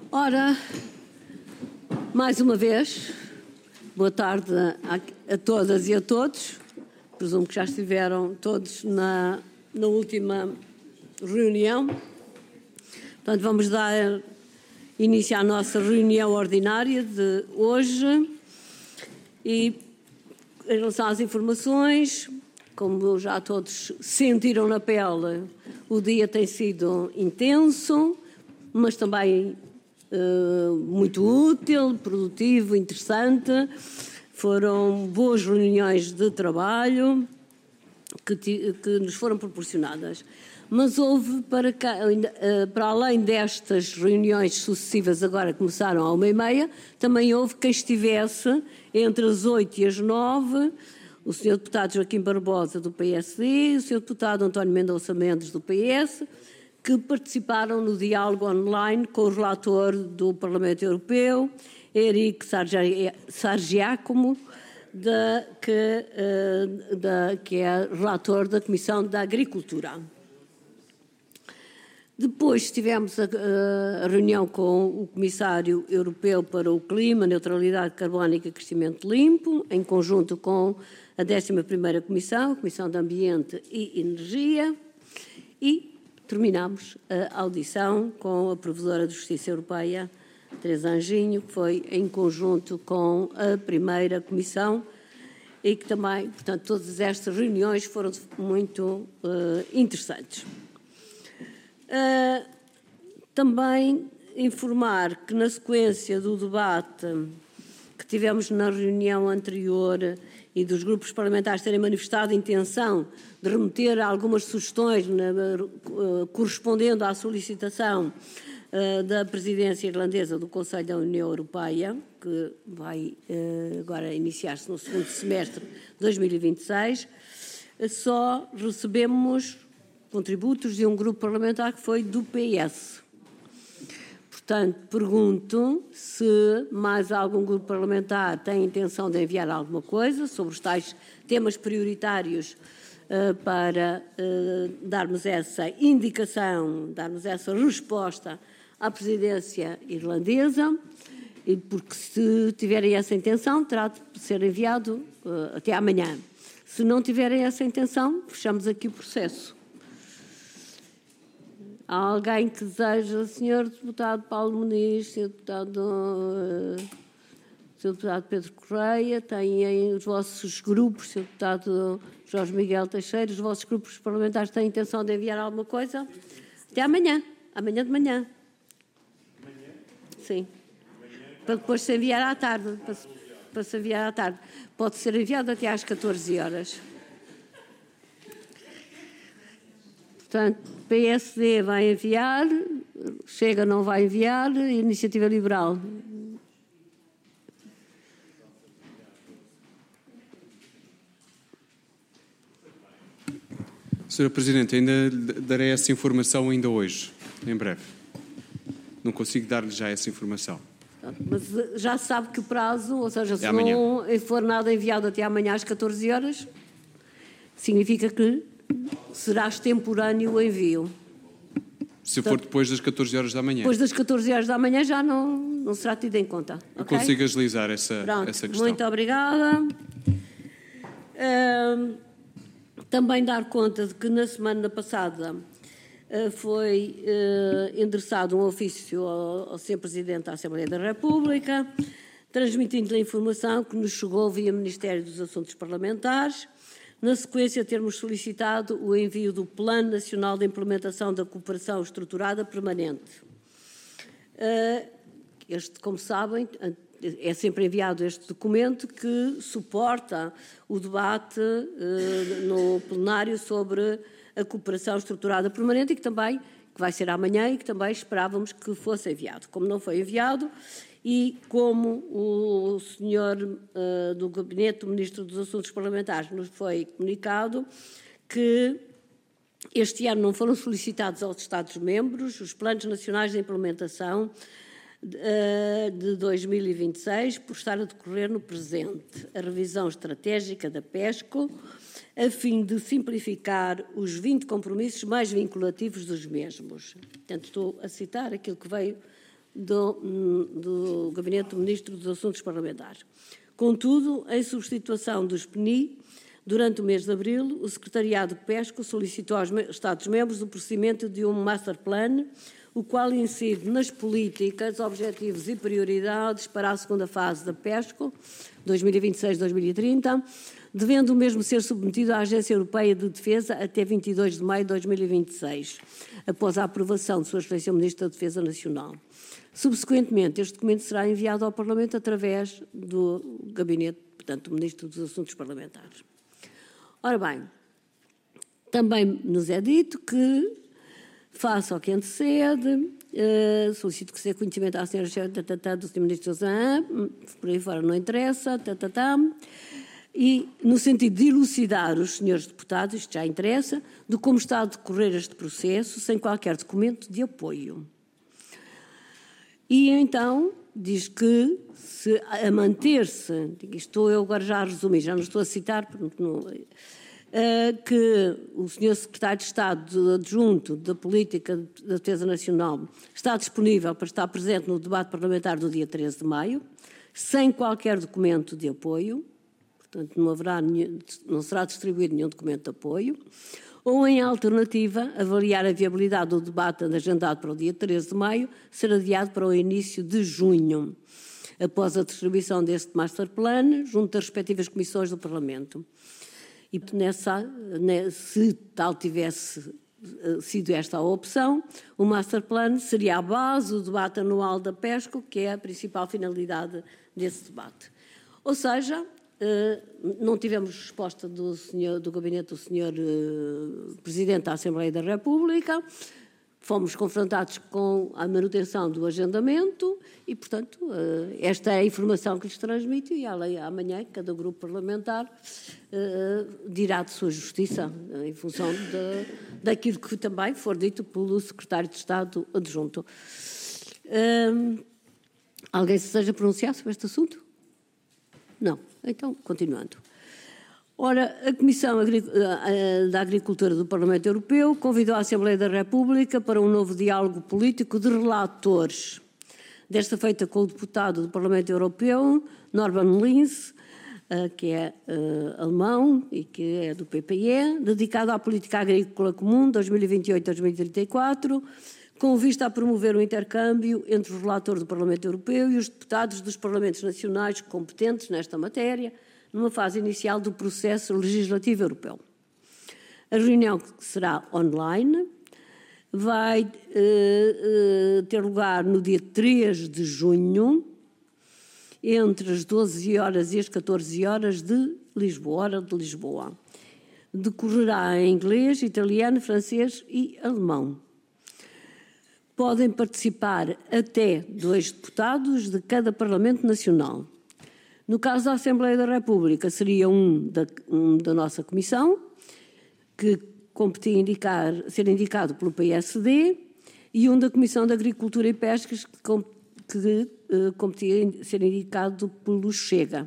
Ora, mais uma vez, boa tarde a todas e a todos. Presumo que já estiveram todos na última reunião. Portanto, vamos dar início à nossa reunião ordinária de hoje. E, em relação às informações, como já todos sentiram na pele, o dia tem sido intenso, mas também muito útil, produtivo, interessante. Foram boas reuniões de trabalho que nos foram proporcionadas. Mas houve, para além destas reuniões sucessivas, agora começaram à 1h30, também houve quem estivesse entre as 8 e as 9, o Sr. Deputado Joaquim Barbosa, do PSD, e o Sr. Deputado António Mendonça Mendes, do PS, que participaram no diálogo online com o relator do Parlamento Europeu, Eric Sargiacomo, que é relator da Comissão da Agricultura. Depois tivemos a reunião com o Comissário Europeu para o Clima, Neutralidade Carbónica e Crescimento Limpo, em conjunto com a 11ª Comissão, Comissão de Ambiente e Energia, e terminamos a audição com a Provedora de Justiça Europeia, Teresa Anjinho, que foi em conjunto com a primeira Comissão e que também, portanto, todas estas reuniões foram muito interessantes. Também informar que na sequência do debate que tivemos na reunião anterior e dos grupos parlamentares terem manifestado a intenção de remeter algumas sugestões correspondendo à solicitação da presidência irlandesa do Conselho da União Europeia, que vai agora iniciar-se no segundo semestre de 2026, só recebemos contributos de um grupo parlamentar que foi do PS. Portanto, pergunto se mais algum grupo parlamentar tem intenção de enviar alguma coisa sobre os tais temas prioritários para darmos essa indicação, darmos essa resposta à presidência irlandesa, e porque se tiverem essa intenção, terá de ser enviado até amanhã. Se não tiverem essa intenção, fechamos aqui o processo. Há alguém que deseja, Sr. Deputado Paulo Muniz, Sr. Deputado Pedro Correia, têm os vossos grupos, Sr. Deputado Jorge Miguel Teixeira, os vossos grupos parlamentares têm intenção de enviar alguma coisa? Até amanhã, amanhã de manhã. Amanhã? Sim. Para depois se enviar à tarde, para se enviar à tarde. Pode ser enviado até às 14 horas. Portanto, PSD vai enviar, Chega não vai enviar, Iniciativa Liberal. Sra. Presidente, ainda darei essa informação ainda hoje, em breve. Não consigo dar-lhe já essa informação. Mas já sabe que o prazo, ou seja, se amanhã. Não for nada enviado até amanhã às 14 horas, significa que será extemporâneo o envio. Se for depois das 14 horas da manhã. Depois das 14 horas da manhã já não será tido em conta. Eu okay? consigo agilizar essa questão. Muito obrigada. Também dar conta de que na semana passada foi endereçado um ofício ao Sr. Presidente da Assembleia da República, transmitindo-lhe a informação que nos chegou via Ministério dos Assuntos Parlamentares, na sequência termos solicitado o envio do Plano Nacional de Implementação da Cooperação Estruturada Permanente. Como sabem, é sempre enviado este documento que suporta o debate no plenário sobre a cooperação estruturada permanente e que vai ser amanhã e que também esperávamos que fosse enviado. Como não foi enviado e como o senhor do Gabinete do Ministro dos Assuntos Parlamentares nos foi comunicado que este ano não foram solicitados aos Estados-membros os planos nacionais de implementação de 2026, por estar a decorrer no presente a revisão estratégica da PESCO, a fim de simplificar os 20 compromissos mais vinculativos dos mesmos. Portanto, estou a citar aquilo que veio do Gabinete do Ministro dos Assuntos Parlamentares. Contudo, em substituição dos PNI, durante o mês de abril, o Secretariado de Pesca solicitou aos Estados-membros o procedimento de um Master Plan, o qual incide nas políticas, objetivos e prioridades para a segunda fase da PESCO, 2026-2030, devendo o mesmo ser submetido à Agência Europeia de Defesa até 22 de maio de 2026, após a aprovação de Sua Excelência o Ministro da Defesa Nacional. Subsequentemente, este documento será enviado ao Parlamento através do Gabinete, portanto, do Ministro dos Assuntos Parlamentares. Ora bem, também nos é dito que, face ao que antecede, solicito que seja conhecimento à senhora do Sr. Ministro por aí fora não interessa, e no sentido de elucidar os senhores deputados, isto já interessa, de como está a decorrer este processo sem qualquer documento de apoio. E então diz que, se a manter-se, estou eu agora já a resumir, já não estou a citar, porque não, que o Sr. Secretário de Estado adjunto da Política da Defesa Nacional está disponível para estar presente no debate parlamentar do dia 13 de maio, sem qualquer documento de apoio, portanto não será distribuído nenhum documento de apoio, ou, em alternativa, avaliar a viabilidade do debate agendado para o dia 13 de maio, ser adiado para o início de junho, após a distribuição deste Master Plan, junto das respectivas comissões do Parlamento. E se tal tivesse sido esta a opção, o Master Plan seria a base do debate anual da PESCO, que é a principal finalidade desse debate. Ou seja, não tivemos resposta do gabinete do Sr. Presidente da Assembleia da República, fomos confrontados com a manutenção do agendamento e, portanto, esta é a informação que lhes transmito e amanhã cada grupo parlamentar dirá de sua justiça em função daquilo que também for dito pelo Secretário de Estado adjunto. Alguém se seja pronunciado sobre este assunto? Não. Então, continuando. Ora, a Comissão da Agricultura do Parlamento Europeu convidou a Assembleia da República para um novo diálogo político de relatores, desta feita com o deputado do Parlamento Europeu, Norbert Linz, que é alemão e que é do PPE, dedicado à Política Agrícola Comum 2028-2034, com vista a promover o intercâmbio entre o relator do Parlamento Europeu e os deputados dos Parlamentos Nacionais competentes nesta matéria, numa fase inicial do processo legislativo europeu. A reunião, que será online, vai ter lugar no dia 3 de junho, entre as 12 horas e as 14 horas de Lisboa, hora de Lisboa. Decorrerá em inglês, italiano, francês e alemão. Podem participar até 2 deputados de cada Parlamento Nacional. No caso da Assembleia da República, seria um da nossa Comissão, que competia ser indicado pelo PSD, e um da Comissão de Agricultura e Pescas, que competia ser indicado pelo Chega.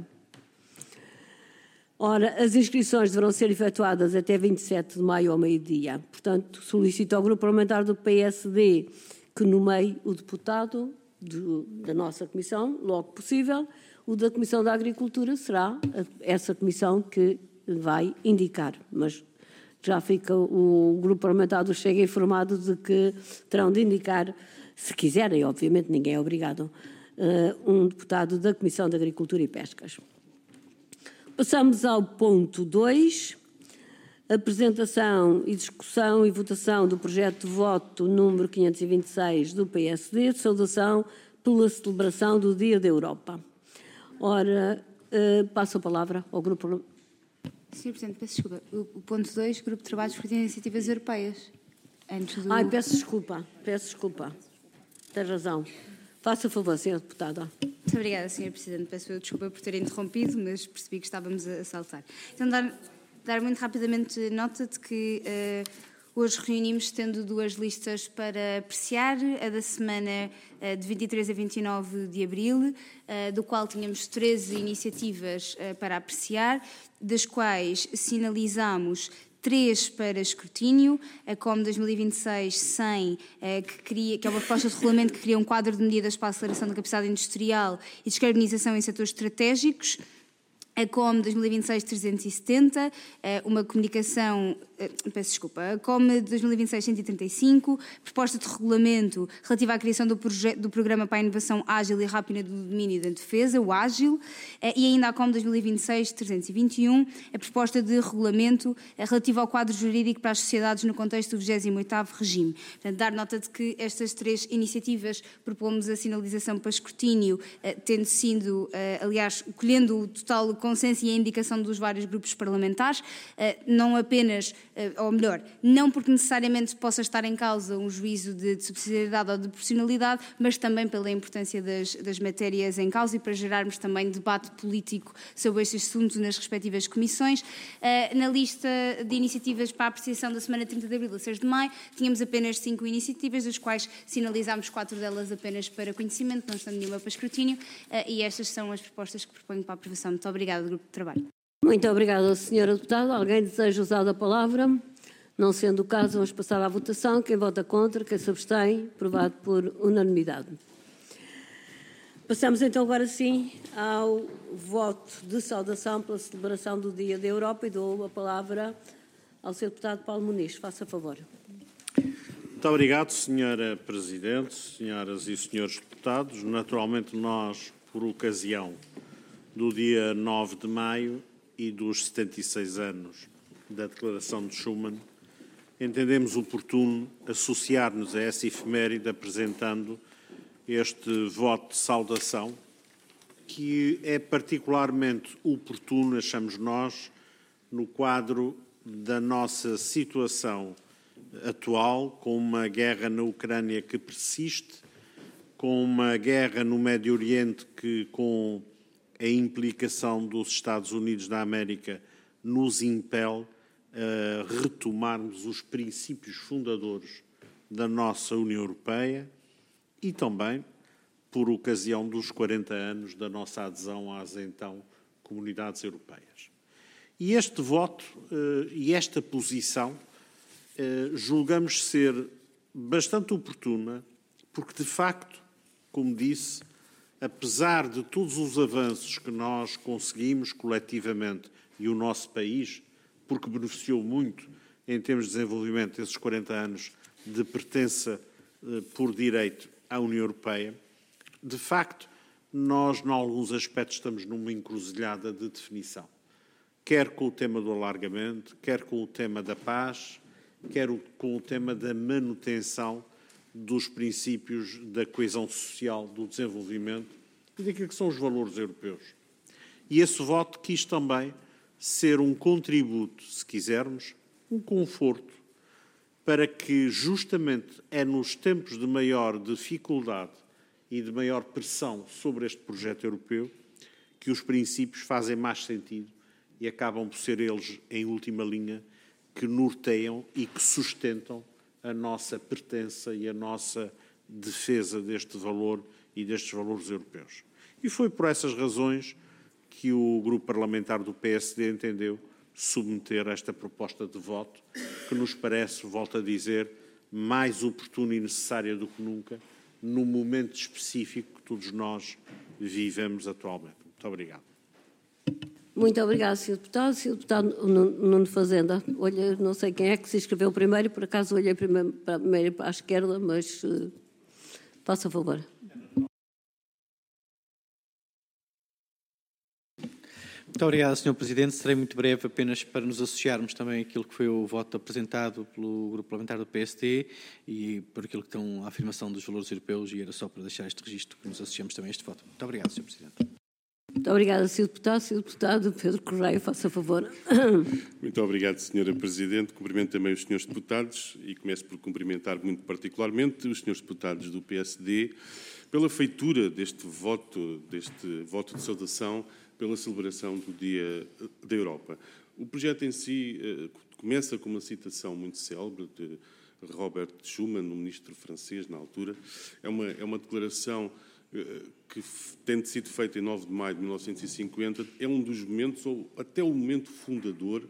Ora, as inscrições deverão ser efetuadas até 27 de maio ao meio-dia. Portanto, solicito ao Grupo Parlamentar do PSD que nomeie o deputado da nossa Comissão, logo possível. O da Comissão da Agricultura será essa Comissão que vai indicar, mas já fica o Grupo Parlamentar do Chega informado de que terão de indicar, se quiserem, obviamente ninguém é obrigado, um deputado da Comissão de Agricultura e Pescas. Passamos ao ponto 2, apresentação e discussão e votação do projeto de voto número 526 do PSD, de saudação pela celebração do Dia da Europa. Ora, passo a palavra ao Grupo... Sr. Presidente, peço desculpa. O ponto 2, Grupo de Trabalhos por Iniciativas Europeias. Antes do... peço desculpa. Tem razão. Faça favor, Sra. Deputada. Muito obrigada, Sr. Presidente. Peço desculpa por ter interrompido, mas percebi que estávamos a saltar. Então, dar muito rapidamente nota de que hoje reunimos tendo 2 listas para apreciar, a da semana de 23 a 29 de abril, do qual tínhamos 13 iniciativas para apreciar, das quais sinalizamos 3 para escrutínio, a COM 2026-100, que é uma proposta de regulamento que cria um quadro de medidas para a aceleração da capacidade industrial e descarbonização em setores estratégicos. A COM 2026-370, uma comunicação, a COM 2026-135, proposta de regulamento relativa à criação do Programa para a Inovação Ágil e Rápida do Domínio da Defesa, o Ágil, e ainda a COM 2026-321, a proposta de regulamento relativa ao quadro jurídico para as sociedades no contexto do 28º regime. Portanto, dar nota de que estas 3 iniciativas propomos a sinalização para escrutínio, tendo sido, aliás, colhendo o total consenso e a indicação dos vários grupos parlamentares, não apenas, ou melhor, não porque necessariamente possa estar em causa um juízo de subsidiariedade ou de proporcionalidade, mas também pela importância das matérias em causa e para gerarmos também debate político sobre estes assuntos nas respectivas comissões. Na lista de iniciativas para a apreciação da semana 30 de abril a 6 de maio, tínhamos apenas 5 iniciativas, das quais sinalizámos 4 delas apenas para conhecimento, não estando nenhuma para escrutínio, e estas são as propostas que proponho para a aprovação. Muito obrigada, Grupo de Trabalho. Muito obrigada, Sra. Deputada. Alguém deseja usar a palavra? Não sendo o caso, vamos passar à votação. Quem vota contra, quem se abstém, aprovado por unanimidade. Passamos então agora sim ao voto de saudação pela celebração do Dia da Europa e dou a palavra ao Sr. Deputado Paulo Muniz. Faça favor. Muito obrigado, Sra. Presidente, senhoras e senhores deputados. Naturalmente, nós, por ocasião do dia 9 de maio e dos 76 anos da Declaração de Schuman, entendemos oportuno associar-nos a essa efeméride apresentando este voto de saudação, que é particularmente oportuno, achamos nós, no quadro da nossa situação atual, com uma guerra na Ucrânia que persiste, com uma guerra no Médio Oriente que, com a implicação dos Estados Unidos da América, nos impele a retomarmos os princípios fundadores da nossa União Europeia e também por ocasião dos 40 anos da nossa adesão às então comunidades europeias. E este voto e esta posição julgamos ser bastante oportuna, porque de facto, como disse, apesar de todos os avanços que nós conseguimos coletivamente e o nosso país, porque beneficiou muito em termos de desenvolvimento esses 40 anos de pertença por direito à União Europeia, de facto, nós, em alguns aspectos, estamos numa encruzilhada de definição. Quer com o tema do alargamento, quer com o tema da paz, quer com o tema da manutenção dos princípios da coesão social, do desenvolvimento e daquilo que são os valores europeus. E esse voto quis também ser um contributo, se quisermos, um conforto, para que justamente é nos tempos de maior dificuldade e de maior pressão sobre este projeto europeu que os princípios fazem mais sentido e acabam por ser eles, em última linha, que norteiam e que sustentam a nossa pertença e a nossa defesa deste valor e destes valores europeus. E foi por essas razões que o grupo parlamentar do PSD entendeu submeter esta proposta de voto, que nos parece, volto a dizer, mais oportuna e necessária do que nunca, no momento específico que todos nós vivemos atualmente. Muito obrigado. Muito obrigado, Sr. Deputado. Sr. Deputado Nuno Fazenda, olha, não sei quem é que se inscreveu primeiro, por acaso olhei primeiro para a esquerda, mas faça favor. Muito obrigado, Sr. Presidente. Serei muito breve, apenas para nos associarmos também àquilo que foi o voto apresentado pelo Grupo Parlamentar do PSD e por aquilo que estão a afirmação dos valores europeus, e era só para deixar este registro que nos associamos também a este voto. Muito obrigado, Sr. Presidente. Muito obrigada, Sr. Deputado. Sr. Deputado Pedro Correia, faça favor. Muito obrigado, Sra. Presidente. Cumprimento também os Srs. Deputados e começo por cumprimentar muito particularmente os Srs. Deputados do PSD pela feitura deste voto de saudação pela celebração do Dia da Europa. O projeto em si começa com uma citação muito célebre de Robert Schuman, o ministro francês na altura. É uma declaração que, tendo sido feita em 9 de maio de 1950, é um dos momentos, ou até o momento fundador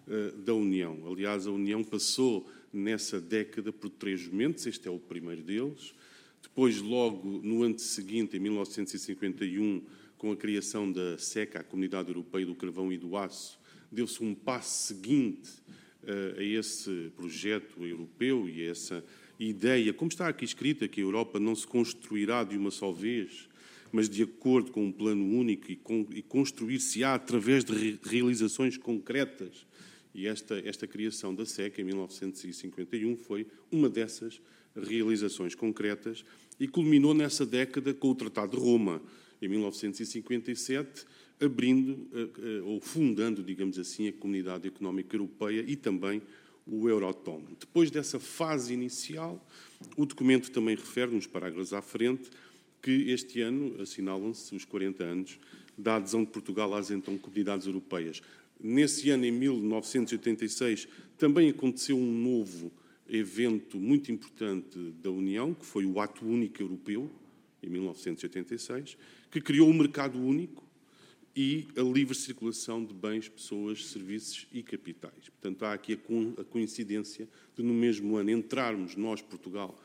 da União. Aliás, a União passou nessa década por 3 momentos, este é o primeiro deles. Depois, logo no ano seguinte, em 1951, com a criação da SECA, a Comunidade Europeia do Carvão e do Aço, deu-se um passo seguinte a esse projeto europeu e a essa ideia, como está aqui escrita, que a Europa não se construirá de uma só vez, mas de acordo com um plano único e construir-se-á através de realizações concretas. E esta criação da SECA, em 1951, foi uma dessas realizações concretas e culminou nessa década com o Tratado de Roma, em 1957, abrindo ou fundando, digamos assim, a Comunidade Económica Europeia e também o Euratom. Depois dessa fase inicial, o documento também refere, nos parágrafos à frente, que este ano assinalam-se os 40 anos da adesão de Portugal às então comunidades europeias. Nesse ano, em 1986, também aconteceu um novo evento muito importante da União, que foi o Ato Único Europeu, em 1986, que criou o mercado único e a livre circulação de bens, pessoas, serviços e capitais. Portanto, há aqui a coincidência de, no mesmo ano, entrarmos nós, Portugal,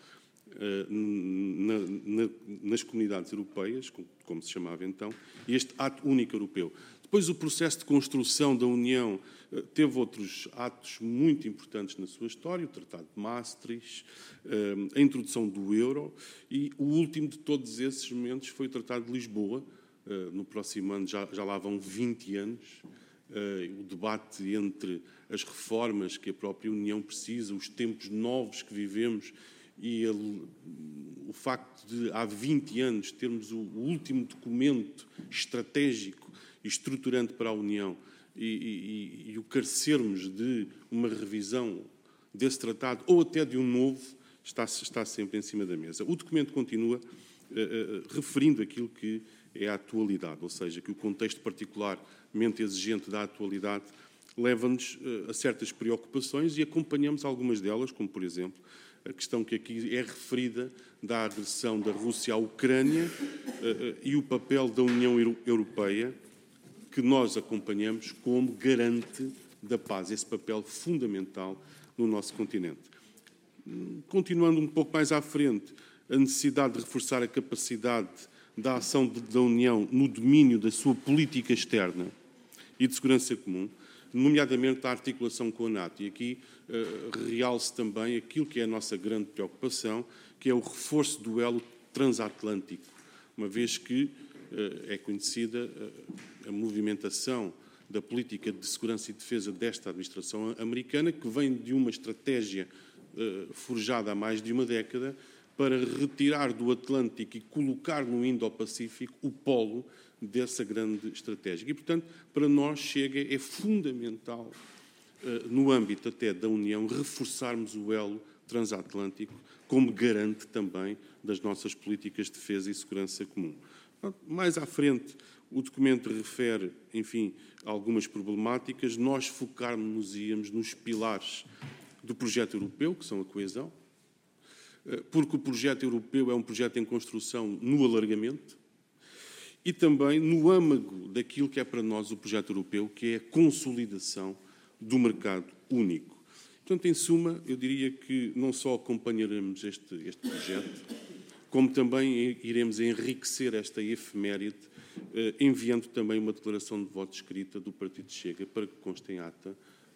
nas comunidades europeias, como se chamava então, e este Ato Único Europeu. Depois, o processo de construção da União teve outros atos muito importantes na sua história, o Tratado de Maastricht, a introdução do euro, e o último de todos esses momentos foi o Tratado de Lisboa. No próximo ano já lá vão 20 anos, o debate entre as reformas que a própria União precisa, os tempos novos que vivemos e o facto de, há 20 anos, termos o último documento estratégico e estruturante para a União e o carecermos de uma revisão desse tratado ou até de um novo, está sempre em cima da mesa. O documento continua referindo aquilo que é a atualidade, ou seja, que o contexto particularmente exigente da atualidade leva-nos a certas preocupações e acompanhamos algumas delas, como, por exemplo, a questão que aqui é referida da agressão da Rússia à Ucrânia e o papel da União Europeia, que nós acompanhamos como garante da paz, esse papel fundamental no nosso continente. Continuando um pouco mais à frente, a necessidade de reforçar a capacidade da ação da União no domínio da sua política externa e de segurança comum, nomeadamente a articulação com a NATO. E aqui realce também aquilo que é a nossa grande preocupação, que é o reforço do elo transatlântico, uma vez que é conhecida a movimentação da política de segurança e defesa desta administração americana, que vem de uma estratégia forjada há mais de uma década para retirar do Atlântico e colocar no Indo-Pacífico o polo dessa grande estratégia. E, portanto, para nós chega, é fundamental, no âmbito até da União, reforçarmos o elo transatlântico como garante também das nossas políticas de defesa e segurança comum. Mais à frente, o documento refere, enfim, algumas problemáticas. Nós focarmos-nos nos pilares do projeto europeu, que são a coesão, porque o projeto europeu é um projeto em construção no alargamento e também no âmago daquilo que é para nós o projeto europeu, que é a consolidação do mercado único. Portanto, em suma, eu diria que não só acompanharemos este projeto, como também iremos enriquecer esta efeméride, enviando também uma declaração de voto escrita do Partido Chega para que conste em ata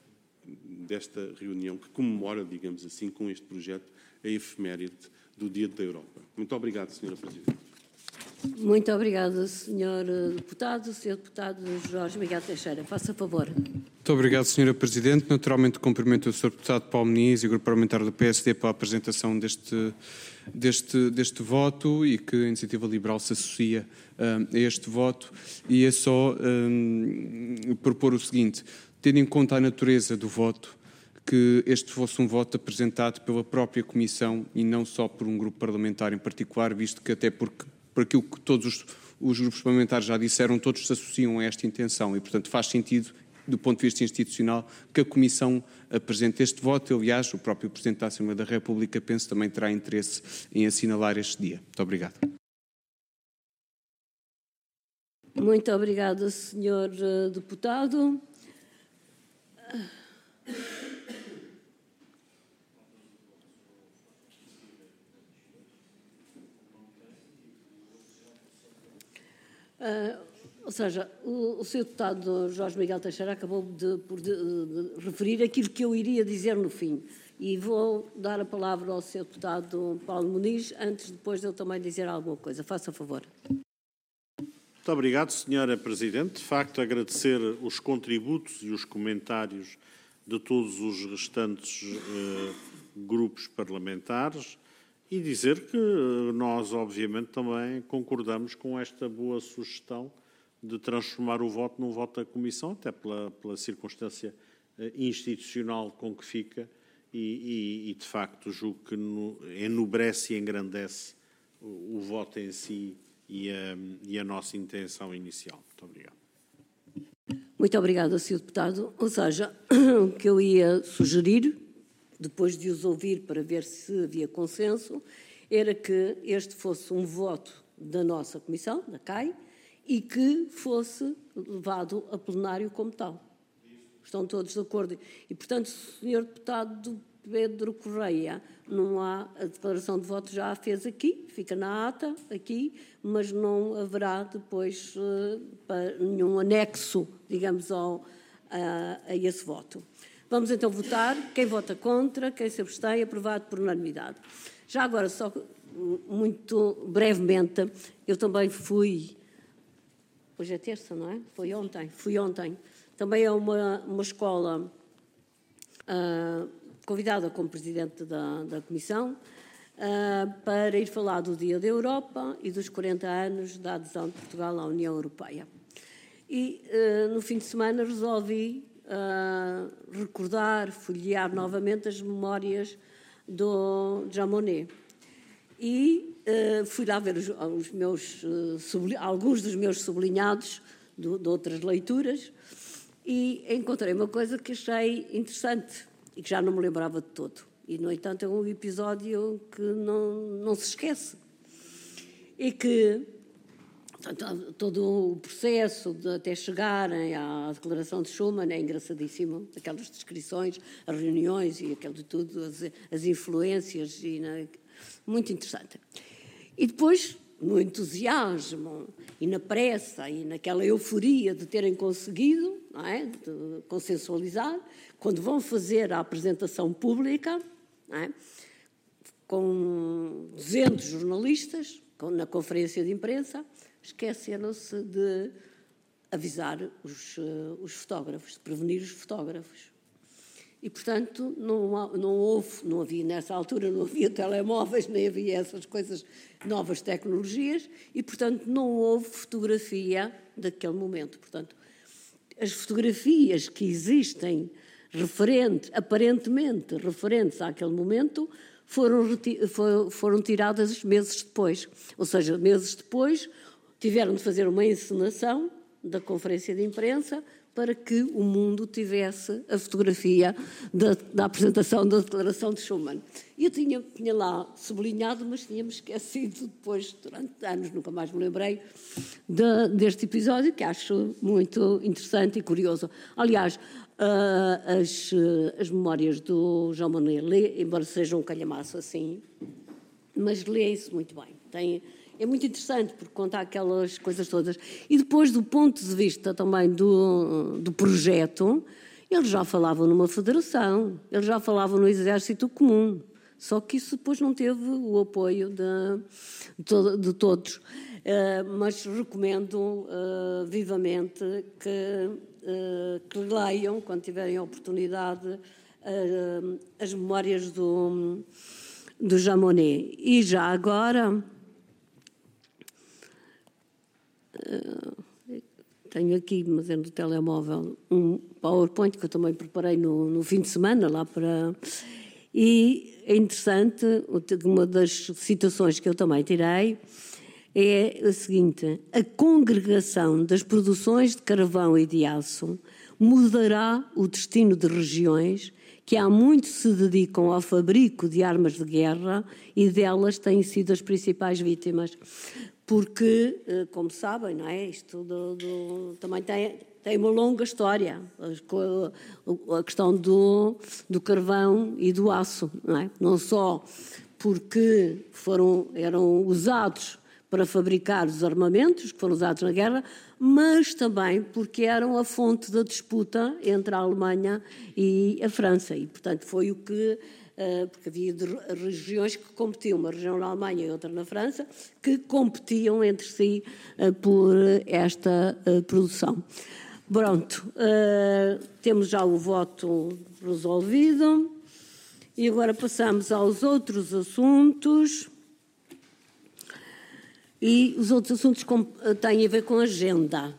desta reunião que comemora, digamos assim, com este projeto, a efeméride do Dia da Europa. Muito obrigado, Sra. Presidente. Muito obrigada, Sr. Deputado. Sr. Deputado Jorge Miguel Teixeira, faça favor. Muito obrigado, Sra. Presidente. Naturalmente, cumprimento o Sr. Deputado Paulo Muniz e o Grupo Parlamentar do PSD pela apresentação deste voto e que a Iniciativa Liberal se associa a este voto. E é só propor o seguinte, tendo em conta a natureza do voto, que este fosse um voto apresentado pela própria Comissão e não só por um grupo parlamentar em particular, visto que até por aquilo que todos os grupos parlamentares já disseram, todos se associam a esta intenção e, portanto, faz sentido, do ponto de vista institucional, que a Comissão apresente este voto. Aliás, o próprio Presidente da Assembleia da República, penso, também terá interesse em assinalar este dia. Muito obrigado. Muito obrigada, Sr. Deputado. Ou seja, o Sr. Deputado Jorge Miguel Teixeira acabou de referir aquilo que eu iria dizer no fim. E vou dar a palavra ao Sr. Deputado Paulo Muniz, depois de eu também dizer alguma coisa. Faça favor. Muito obrigado, Sra. Presidente. De facto, agradecer os contributos e os comentários de todos os restantes grupos parlamentares e dizer que nós, obviamente, também concordamos com esta boa sugestão de transformar o voto num voto da Comissão, até pela circunstância institucional com que fica e de facto, julgo que enobrece e engrandece o voto em si e a nossa intenção inicial. Muito obrigado. Muito obrigada, Sr. Deputado. Ou seja, o que eu ia sugerir, depois de os ouvir para ver se havia consenso, era que este fosse um voto da nossa Comissão, da CAI, e que fosse levado a plenário como tal. Estão todos de acordo. E, portanto, Sr. Deputado Pedro Correia, não há, a declaração de voto já a fez aqui, fica na ata, aqui, mas não haverá depois nenhum anexo, digamos, a esse voto. Vamos então votar. Quem vota contra, quem se abstém, aprovado por unanimidade. Já agora, só muito brevemente, eu também fui... Hoje é terça, não é? Fui ontem. Também é uma escola convidada como Presidente da Comissão para ir falar do Dia da Europa e dos 40 anos da adesão de Portugal à União Europeia. E no fim de semana resolvi recordar, folhear novamente as memórias do Jean Monnet. E fui lá ver alguns dos meus sublinhados de outras leituras e encontrei uma coisa que achei interessante e que já não me lembrava de todo. E, no entanto, é um episódio que não se esquece. E que portanto, todo o processo de até chegarem à Declaração de Schuman é engraçadíssimo, aquelas descrições, as reuniões e aquilo de tudo, as influências, muito interessante. E depois, no entusiasmo e na pressa e naquela euforia de terem conseguido, não é, de consensualizar, quando vão fazer a apresentação pública, não é, com 200 jornalistas, na conferência de imprensa, esqueceram-se de avisar os fotógrafos, de prevenir os fotógrafos. E, portanto, não havia, nessa altura, não havia telemóveis, nem havia essas coisas, novas tecnologias, e, portanto, não houve fotografia daquele momento. Portanto, as fotografias que existem aparentemente referentes àquele momento, foram tiradas meses depois. Ou seja, meses depois, tiveram de fazer uma encenação da conferência de imprensa para que o mundo tivesse a fotografia da apresentação da Declaração de Schuman. E eu tinha lá sublinhado, mas tinha-me esquecido depois, durante anos, nunca mais me lembrei deste episódio, que acho muito interessante e curioso. Aliás, as memórias do Jean Monnet, embora sejam um calhamaço assim, mas lê-se muito bem. É muito interessante porque conta aquelas coisas todas. E depois, do ponto de vista também do projeto, eles já falavam numa federação, eles já falavam no exército comum, só que isso depois não teve o apoio de todos. Mas recomendo vivamente que leiam, quando tiverem a oportunidade, as memórias do Jean Monnet. E já agora... tenho aqui, mas é no telemóvel, um PowerPoint que eu também preparei no fim de semana lá para... E é interessante, uma das citações que eu também tirei é a seguinte: a congregação das produções de carvão e de aço mudará o destino de regiões que há muito se dedicam ao fabrico de armas de guerra e delas têm sido as principais vítimas. Porque, como sabem, não é? Isto também tem uma longa história, a questão do carvão e do aço, não é? Não só porque eram usados para fabricar os armamentos que foram usados na guerra, mas também porque eram a fonte da disputa entre a Alemanha e a França. E, portanto, foi o que... porque havia regiões que competiam, uma região na Alemanha e outra na França, que competiam entre si por esta produção. Pronto, temos já o voto resolvido. E agora passamos aos outros assuntos. E os outros assuntos têm a ver com a agenda.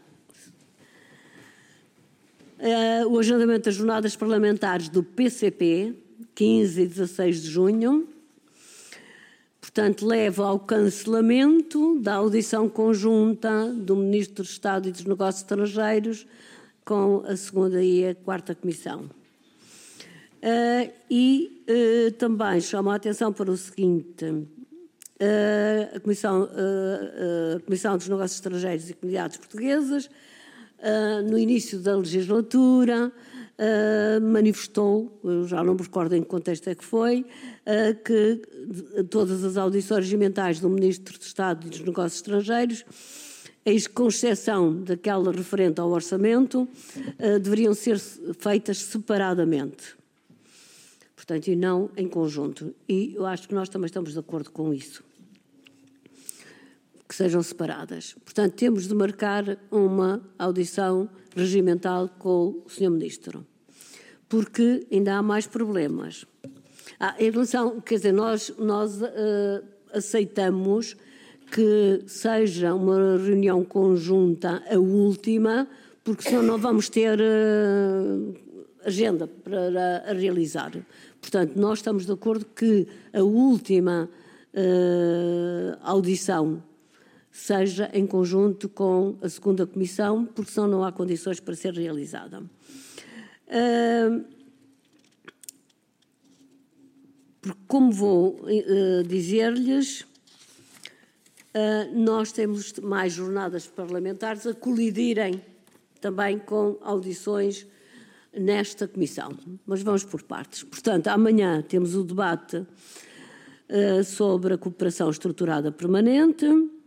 O agendamento das jornadas parlamentares do PCP, 15 e 16 de junho, portanto, leva ao cancelamento da audição conjunta do Ministro de Estado e dos Negócios Estrangeiros com a segunda e a quarta Comissão. Também chamo a atenção para o seguinte: a Comissão dos Negócios Estrangeiros e Comunidades Portuguesas, no início da legislatura, manifestou, eu já não me recordo em que contexto é que foi, que todas as audições regimentais do Ministro de Estado e dos Negócios Estrangeiros, com exceção daquela referente ao orçamento, deveriam ser feitas separadamente. Portanto, e não em conjunto. E eu acho que nós também estamos de acordo com isso. Que sejam separadas. Portanto, temos de marcar uma audição regimental com o Sr. Ministro. Porque ainda há mais problemas. Em relação, quer dizer, nós aceitamos que seja uma reunião conjunta a última, porque senão não vamos ter agenda para realizar. Portanto, nós estamos de acordo que a última audição seja em conjunto com a segunda comissão, porque senão não há condições para ser realizada. Porque, como vou dizer-lhes, nós temos mais jornadas parlamentares a colidirem também com audições nesta comissão. Mas vamos por partes. Portanto, amanhã temos o debate sobre a cooperação estruturada permanente.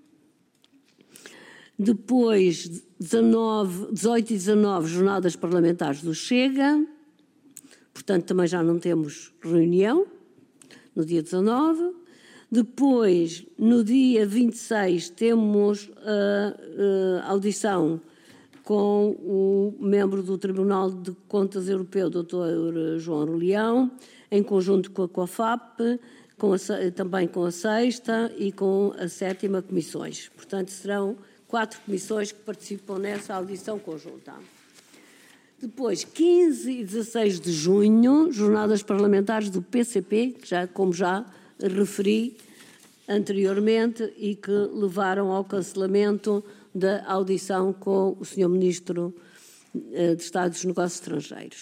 Depois, 18 e 19, jornadas parlamentares do Chega. Portanto, também já não temos reunião no dia 19. Depois, no dia 26, temos a audição com o membro do Tribunal de Contas Europeu, Dr. João Leão, em conjunto com a COFAP, também com a sexta e com a sétima comissões. Portanto, serão 4 comissões que participam nessa audição conjunta. Depois, 15 e 16 de junho, jornadas parlamentares do PCP, como já referi anteriormente, e que levaram ao cancelamento da audição com o Sr. Ministro de Estado dos Negócios Estrangeiros.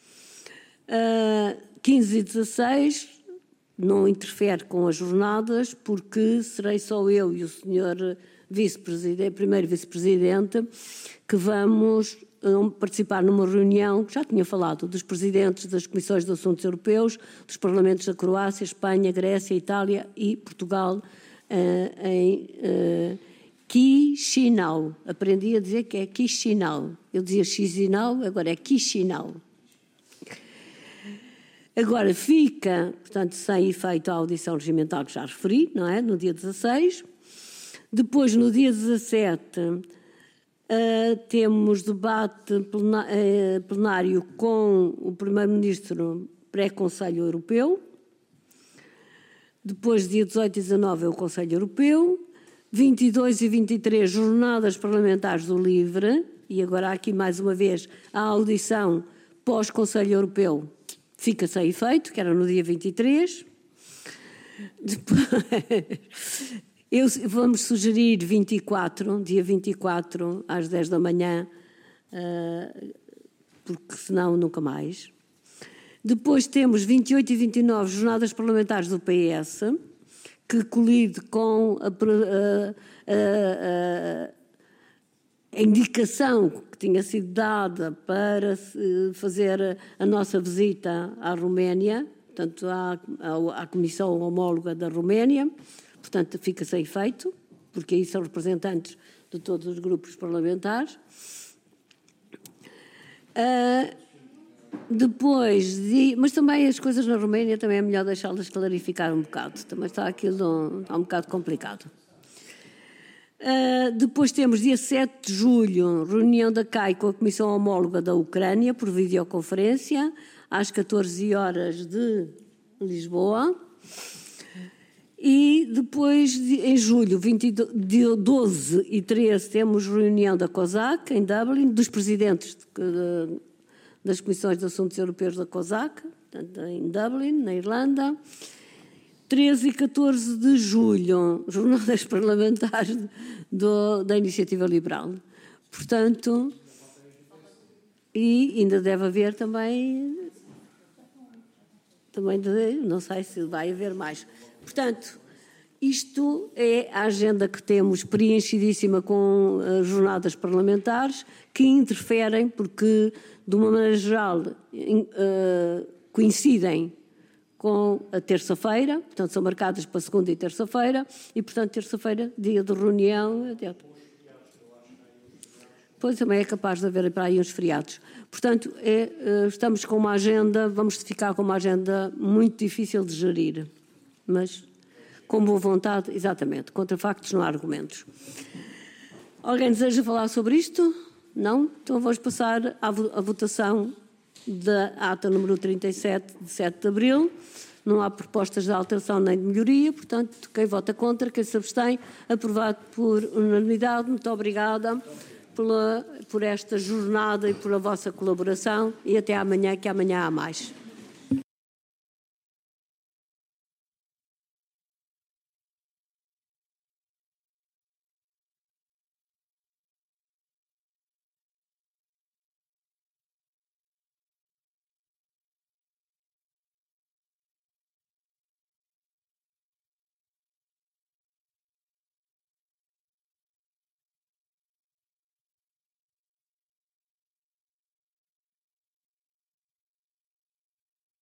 15 e 16 não interfere com as jornadas, porque serei só eu e o Sr. primeiro vice-presidente, que vamos participar numa reunião, que já tinha falado, dos presidentes das Comissões de Assuntos Europeus, dos Parlamentos da Croácia, Espanha, Grécia, Itália e Portugal, em Chisinau. Aprendi a dizer que é Chisinau. Eu dizia Chisinau, agora é Chisinau. Agora fica, portanto, sem efeito a audição regimental que já referi, não é? No dia 16. Depois, no dia 17, temos debate plenário com o Primeiro-Ministro pré-Conselho Europeu. Depois, dia 18 e 19, é o Conselho Europeu. 22 e 23, jornadas parlamentares do LIVRE. E agora aqui, mais uma vez, a audição pós-Conselho Europeu fica sem efeito, que era no dia 23. Depois... vamos sugerir 24, dia 24, às 10 da manhã, porque senão nunca mais. Depois temos 28 e 29, jornadas parlamentares do PS, que colide com a indicação que tinha sido dada para fazer a nossa visita à Roménia, portanto, à Comissão Homóloga da Roménia, portanto, fica sem efeito, porque aí são representantes de todos os grupos parlamentares. Mas também as coisas na Roménia também é melhor deixá-las clarificar um bocado, também está um bocado complicado. Depois temos dia 7 de julho, reunião da CAI com a Comissão Homóloga da Ucrânia por videoconferência, às 14 horas de Lisboa. E depois, em julho, 12 e 13, temos reunião da COSAC em Dublin, dos presidentes das Comissões de Assuntos Europeus da COSAC, em Dublin, na Irlanda. 13 e 14 de julho, jornadas parlamentares da Iniciativa Liberal. Portanto, e ainda deve haver também não sei se vai haver mais. Portanto, isto é a agenda que temos preenchidíssima com jornadas parlamentares que interferem porque, de uma maneira geral, coincidem com a terça-feira, portanto são marcadas para segunda e terça-feira, e portanto terça-feira, dia de reunião. Pois também é capaz de haver para aí uns feriados. Portanto, estamos com uma agenda, vamos ficar com uma agenda muito difícil de gerir, mas com boa vontade, exatamente, contra factos não há argumentos. Alguém deseja falar sobre isto? Não? Então vamos passar à votação da ata número 37, de 7 de abril. Não há propostas de alteração nem de melhoria, portanto, quem vota contra, quem se abstém, aprovado por unanimidade. Muito obrigada por esta jornada e pela vossa colaboração e até amanhã, que amanhã há mais.